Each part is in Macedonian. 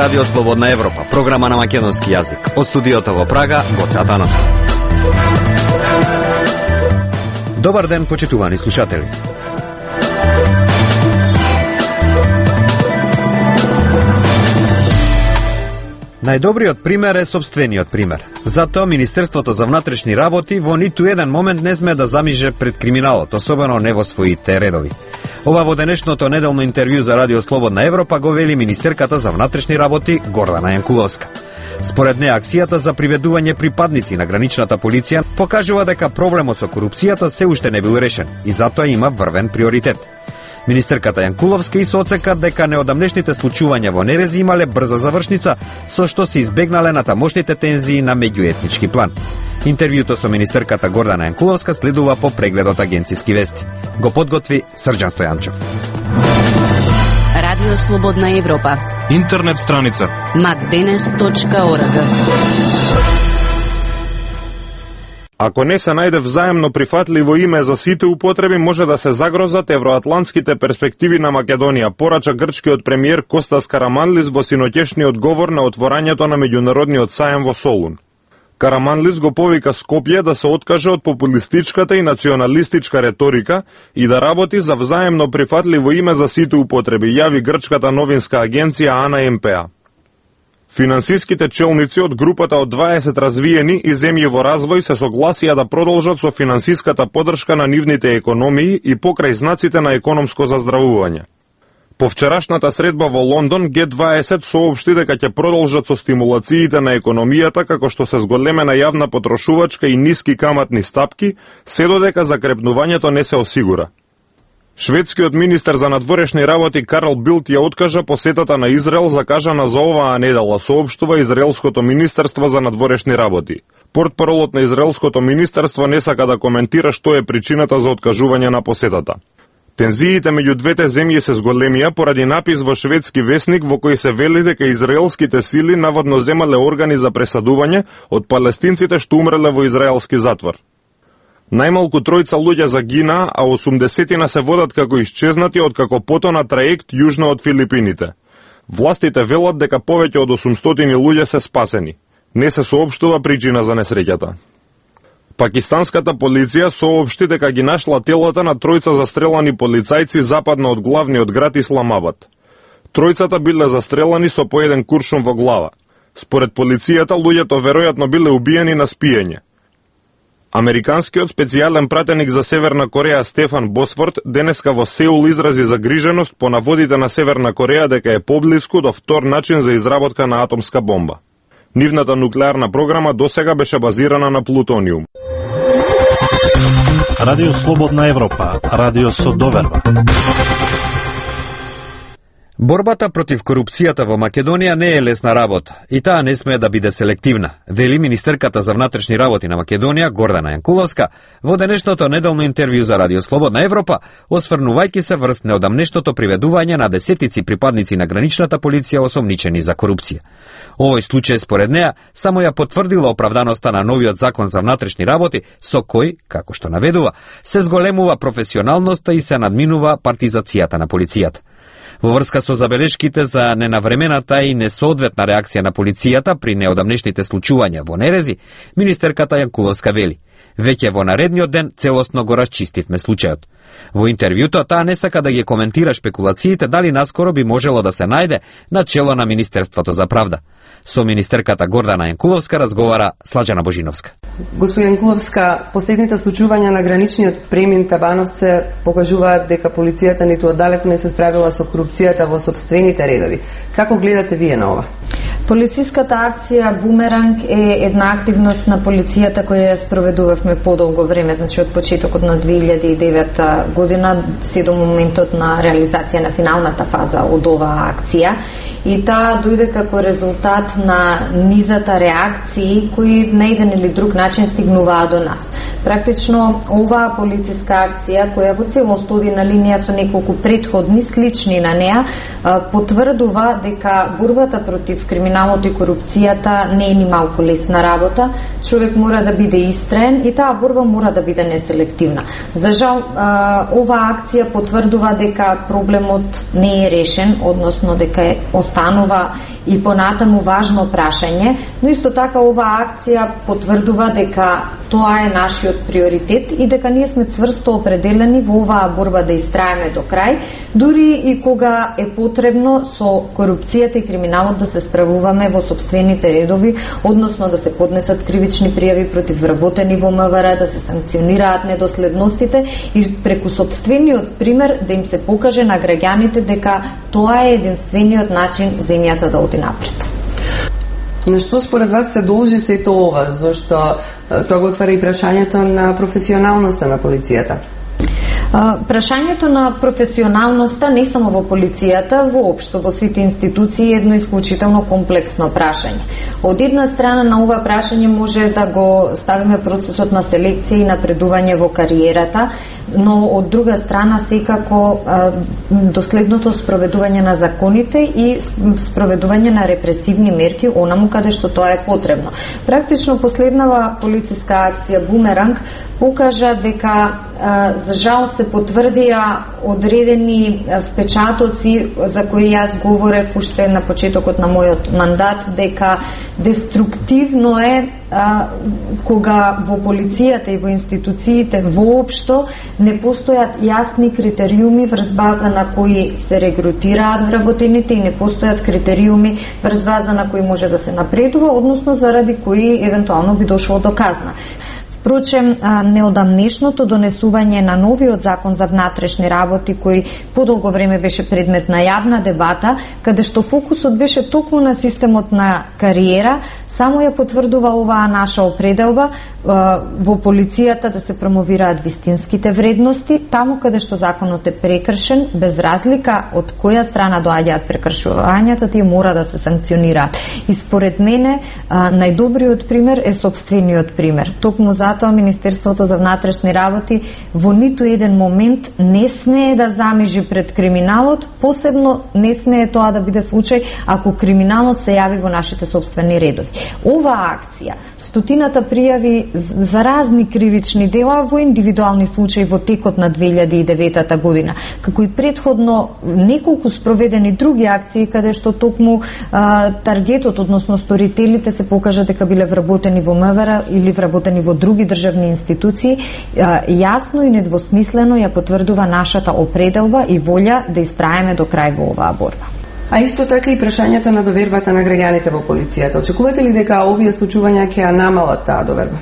Радио Слободна Европа, програма на македонски јазик. Од студиото во Прага, Гоце Атанасов. Добар ден, почитувани слушатели. Најдобриот пример е сопствениот пример. Затоа Министерството за внатрешни работи во ниту еден момент не сме да замиже пред криминалот, особено не во своите редови. Ова во денешното неделно интервју за Радио Слободна Европа го вели министерката за внатрешни работи Гордана Јанкуловска. Според неа, акцијата за приведување припадници на граничната полиција покажува дека проблемот со корупцијата се уште не бил решен и затоа има врвен приоритет. Министерката Јанкуловска и соцека дека неодамнешните случувања во Нерези имале брза завршница, со што се избегнале на тамошните тензии на меѓуетнички план. Интервјуто со министерката Гордана Јанкуловска следува по прегледот агенциски вести. Го подготви Срđan Стојанчев. Радио Слободна Европа. Интернет страница macdenes.org. Ако не се најде взаемно прифатливо име за сите употреби, може да се загрозат евроатлантските перспективи на Македонија, порача грчкиот премиер Костас Караманлис во синоќешниот говор на отворањето на меѓународниот саем во Солун. Караманлис го повика Скопје да се откаже од популистичката и националистичка реторика и да работи за взаемно прифатливо име за сите употреби, јави грчката новинска агенција Ана МПА. Финансиските челници од групата од 20 развиени и земји во развој се согласија да продолжат со финансиската поддршка на нивните економии и покрај знаците на економско заздравување. По вчерашната средба во Лондон, Г20 соопшти дека ќе продолжат со стимулациите на економијата како што се зголемена јавна потрошувачка и ниски каматни стапки, се додека закрепнувањето не се осигура. Шведскиот министер за надворешни работи Карл Билт ја откажа посетата на Израел закажана за оваа недела, соопштува Израелското министерство за надворешни работи. Портпаролот на Израелското министерство не сака да коментира што е причината за откажување на посетата. Тензиите меѓу двете земји се зголемија поради напис во шведски весник во кој се вели дека израелските сили наводно земале органи за пресадување од палестинците што умреле во израелски затвор. Најмалку 3 луѓе загинаа, а 80 се водат како исчезнати откако потона траект јужно од Филипините. Властите велат дека повеќе од 800 луѓе се спасени. Не се соопштува причина за несреќата. Пакистанската полиција соопшти дека ги нашла телата на 3 застрелани полицајци западно од главниот град Исламабад. 3 биле застрелани со по еден куршум во глава. Според полицијата, луѓето веројатно биле убиени на спиење. Американскиот специјален пратеник за Северна Кореја Стефан Босфорд денеска во Сеул изрази загриженост по наводите на Северна Кореја дека е поблиску до втор начин за изработка на атомска бомба. Нивната нуклеарна програма досега беше базирана на плутониум. Радио Слободна Европа, радио со доверба. Борбата против корупцијата во Македонија не е лесна работа и таа не смее да биде селективна, вели министерката за внатрешни работи на Македонија Гордана Јанкуловска во денешното неделно интервју за Радио Слободна Европа, осврнувајќи се врз неодамнештото приведување на десетици припадници на граничната полиција осомничени за корупција. Овој случај според неа само ја потврдила оправданоста на новиот закон за внатрешни работи со кој, како што наведува, се зголемува професионалноста и се надминува партизацијата на полицијата. Во врска со забелешките за ненавремената и несоодветна реакција на полицијата при неодамнешните случувања во Нерези, министерката Јанкуловска вели: "Веќе во наредниот ден целосно го расчистивме случајот." Во интервјуто таа не сака да ги коментира шпекулациите дали наскоро би можело да се најде на чело на Министерството за правда. Со министерката Гордана Јанкуловска разговара Сладжана Божиновска. Господин Јанкуловска, последните случувања на граничниот премин Табановце покажуваат дека полицијата ниту оддалеку не се справила со корупцијата во сопствените редови. Како гледате вие на ова? Полициската акција Бумеранг е една активност на полицијата која ја спроведувавме подолго време, значи од почетокот на 2009 година се до моментот на реализација на финалната фаза од оваа акција, и таа дојде како резултат на низата реакции кои на еден или друг начин стигнуваа до нас. Практично оваа полициска акција, која во целост оди на линија со неколку претходни слични на неа, потврдува дека борбата против криминалот и корупцијата не е ни малку лесна работа. Човек мора да биде истраен и таа борба мора да биде неселективна. За жал, оваа акција потврдува дека проблемот не е решен, односно дека останува и понатаму важно прашање, но исто така оваа акција потврдува дека тоа е нашиот приоритет и дека ние сме цврсто определени во оваа борба да истраеме до крај, дури и кога е потребно со корупцијата и криминалот да се справуваме во сопствените редови, односно да се поднесат кривични пријави против вработени во МВР, да се санкционираат недоследностите и преку сопствениот пример да им се покаже на граѓаните дека тоа е единствениот начин земјата да оди напред. На што според вас се должи сето ова? Зошто тоа го отвара и прашањето на професионалноста на полицијата? Прашањето на професионалноста не само во полицијата, воопшто во сите институции е едно исклучително комплексно прашање. Од една страна на ова прашање може да го ставиме процесот на селекција и напредување во кариерата, но од друга страна секако доследното спроведување на законите и спроведување на репресивни мерки онаму каде што тоа е потребно. Практично последнава полициска акција Бумеранг покажа дека за жал се потврдија одредени впечатоци за кои јас говорев уште на почетокот на мојот мандат, дека деструктивно е кога во полицијата и во институциите воопшто не постојат јасни критериуми врз база на кои се регрутираат вработените и не постојат критериуми врз база на кои може да се напредува, односно заради кои евентуално би дошло до казна. Впрочем, неодамнешното донесување на новиот закон за внатрешни работи, кој подолго време беше предмет на јавна дебата, каде што фокусот беше токму на системот на кариера, само ја потврдува оваа наша определба во полицијата да се промовираат вистинските вредности, таму каде што законот е прекршен, без разлика од која страна доаѓаат прекршувањата, тие мора да се санкционираат. И според мене, најдобриот пример е сопствениот пример. Токму затоа Министерството за внатрешни работи во ниту еден момент не смее да замижи пред криминалот, посебно не смее тоа да биде случај ако криминалот се јави во нашите сопствени редови. Оваа акција, стотината пријави за разни кривични дела во индивидуални случаи во текот на 2009 година, како и претходно неколку спроведени други акции каде што токму таргетот, односно сторителите се покажа дека биле вработени во МВР или вработени во други државни институции, јасно и недвосмислено ја потврдува нашата определба и волја да истраеме до крај во оваа борба. А исто така и прашањето на довербата на граѓаните во полицијата. Очекувате ли дека овие случувања ќе ја намалат таа доверба?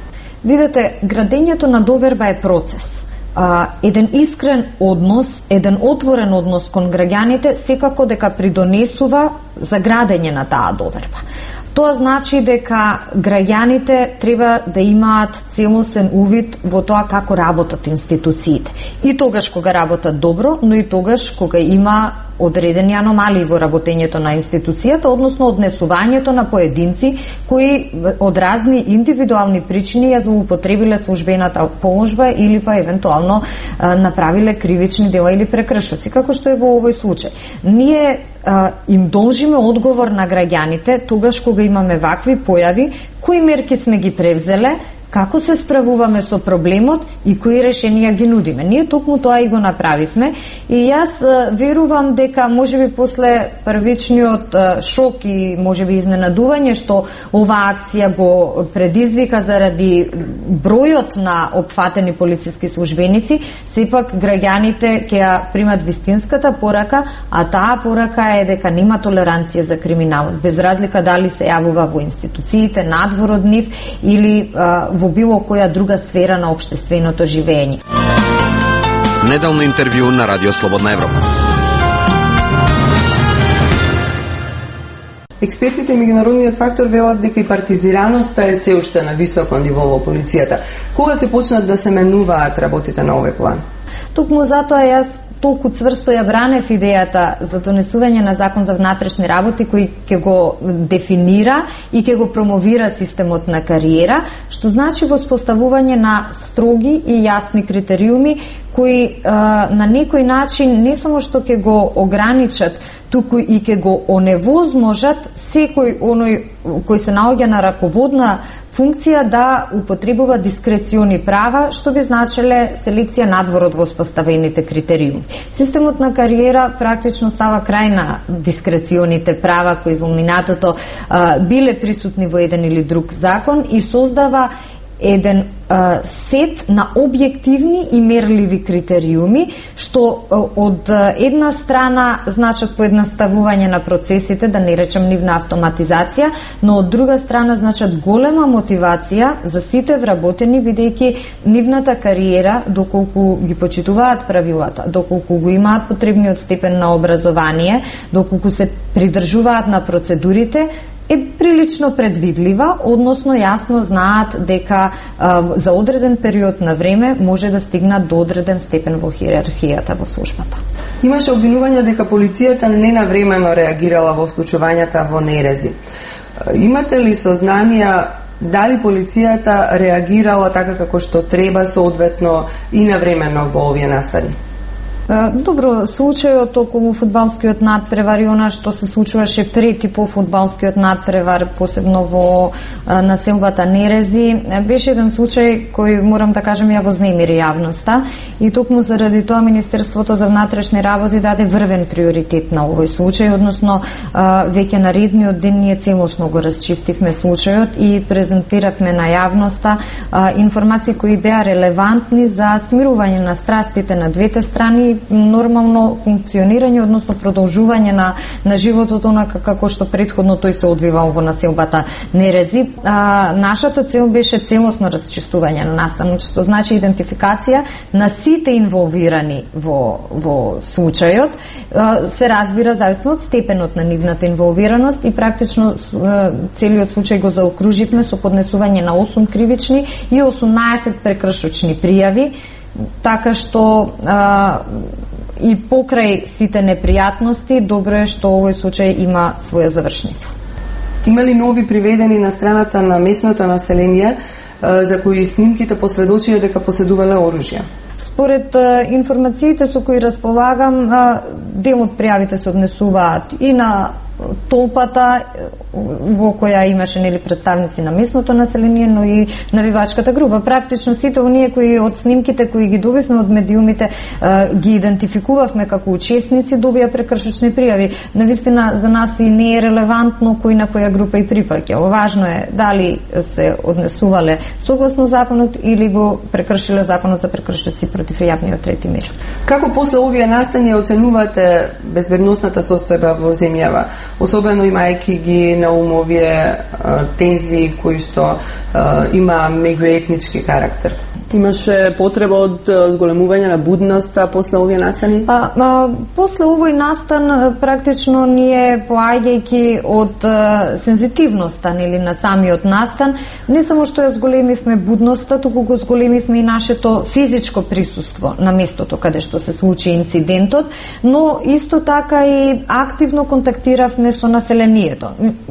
Видете, градењето на доверба е процес. Еден искрен однос, еден отворен однос кон граѓаните секако дека придонесува за градење на таа доверба. Тоа значи дека граѓаните треба да имаат целосен увид во тоа како работат институциите. И тогаш кога работат добро, но и тогаш кога има одредени аномалии во работењето на институцијата, односно однесувањето на поединци кои од разни индивидуални причини ја злоупотребиле службената положба или па евентуално направиле кривични дела или прекршоци, како што е во овој случај. Ние им должиме одговор на граѓаните тогаш кога имаме вакви појави, кои мерки сме ги превзеле, како се справуваме со проблемот и кои решенија ги нудиме. Ние токму тоа и го направивме и јас верувам дека можеби после првичниот шок и можеби изненадување што оваа акција го предизвика заради бројот на опфатени полициски службеници, сепак граѓаните ќе ја примат вистинската порака, а таа порака е дека нема толеранција за криминалот, без разлика дали се јавува во институциите, надвор од нив или во било која друга сфера на општественото живење. Неделно интервју на Радио Слободна Европа. Експертите и меѓународниот фактор велат дека и партизираноста е се уште на високо ниво во полицијата. Кога ќе почнат да се менуваат работите на овој план? Токму затоа јас толку цврсто ја бранев идејата за донесување на закон за внатрешни работи кој ќе го дефинира и ќе го промовира системот на кариера, што значи воспоставување на строги и јасни критериуми кои на некој начин не само што ќе го ограничат, туку и ќе го оневозможат секој оној кој се наоѓа на раководна функција да употребува дискрециони права, што би значеле селекција надвор од воспоставените критериуми. Системот на кариера практично става крај на дискреционите права кои во минатото биле присутни во еден или друг закон и создава еден сет на објективни и мерливи критериуми, што од една страна значат поедноставување на процесите, да не речем нивна автоматизација, но од друга страна значат голема мотивација за сите вработени, бидејќи нивната кариера, доколку ги почитуваат правилата, доколку го имаат потребниот степен на образование, доколку се придржуваат на процедурите, е прилично предвидлива, односно јасно знаат дека за одреден период на време може да стигнат до одреден степен во хиерархијата во службата. Имаше обвинување дека полицијата ненавремено реагирала во случувањата во Нерези. Имате ли сознанија дали полицијата реагирала така како што треба, соодветно и навремено во овие настани? Добро, случајот околу фудбалскиот надпревар и она што се случуваше пред и по фудбалскиот надпревар, посебно во населбата Нерези, беше еден случај кој, морам да кажем, ја вознемири јавноста и токму заради тоа Министерството за внатрешни работи даде врвен приоритет на овој случај, односно веќе наредниот ден ние целосно го расчистивме случајот и презентиравме на јавноста информации кои беа релевантни за смирување на страстите на двете страни, нормално функционирање, односно продолжување на животот онака како што претходно тој се одвивал во населбата Нерези. Нашата цел беше целосно расчистување на настанот, што значи идентификација на сите инволвирани во случајот. Се разбира зависно од степенот на нивната инволвираност и практично целиот случај го заокруживме со поднесување на 8 кривични и 18 прекршочни пријави, така што и покрај сите непријатности, добро е што овој случај има своја завршница. Има ли нови приведени на страната на местното население за кои снимките посведочија дека поседувале оружје? Според информациите со кои располагам, дел од пријавите се однесуваат и на толпата во која имаше представници на местното население, но и навивачката група. Практично сите оние кои од снимките кои ги добивме од медиумите ги идентификувавме како учесници, добија прекршочни пријави. Навистина за нас и не е релевантно кој на која група и припаѓа. Важно е дали се однесувале согласно законот или го прекршиле законот за прекршоци против јавниот ред и мир. Како после овие настани оценувате безбедносната состојба во земјава, особено имајќи ги на ум овие тензии кои што има меѓуетнички карактер? Имаше потреба од зголемување на будноста после овие настани? После овој настан практично ние поаѓајќи од сензитивноста нели на самиот настан, не само што ја зголемивме будноста, туку го зголемивме и нашето физичко присуство на местото каде што се случи инцидентот, но исто така и активно контактиравме со населението.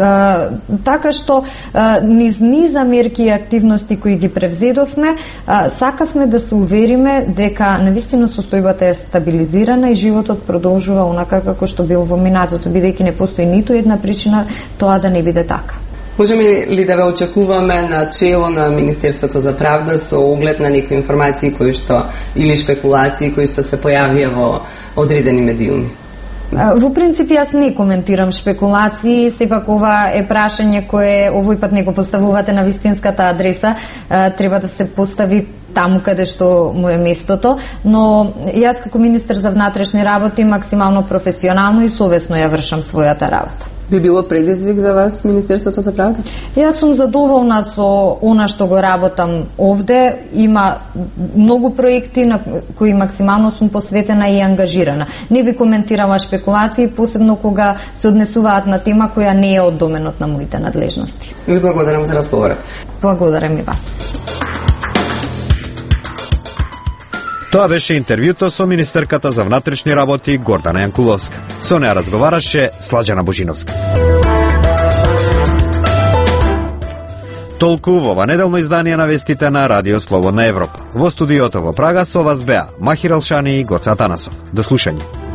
Така што низ низа мерки и активности кои ги превзедовме, сакавме да се увериме дека навистина состојбата е стабилизирана и животот продолжува онака како што бил во минатото, бидејќи не постои ниту една причина тоа да не биде така. Можеме ли да ве очекуваме на чело на Министерството за правда со оглед на некои информации кои што или шпекулации кои што се појавија во одредени медиуми? Во принцип јас не коментирам шпекулации, сепак ова е прашање кое овој пат не го поставувате на вистинската адреса, треба да се постави таму каде што му е местото, но јас како министер за внатрешни работи максимално професионално и совесно ја вршам својата работа. Би било предизвик за вас Министерството за правда? Јас сум задоволна со она што го работам овде. Има многу проекти на кои максимално сум посветена и ангажирана. Не би коментирала шпекулации, посебно кога се однесуваат на тема која не е од доменот на моите надлежности. Ви благодарам за разговорот. Благодарам и вас. Тоа беше интервјуто со министерката за внатрешни работи Гордана Јанкуловска. Со неа разговараше Сладжана Божиновска. Толку во ова неделно издание на вестите на Радио Слободна Европа. Во студиото во Прага со вас беа Махир Алшани и Гоце Атанасов. До слушање.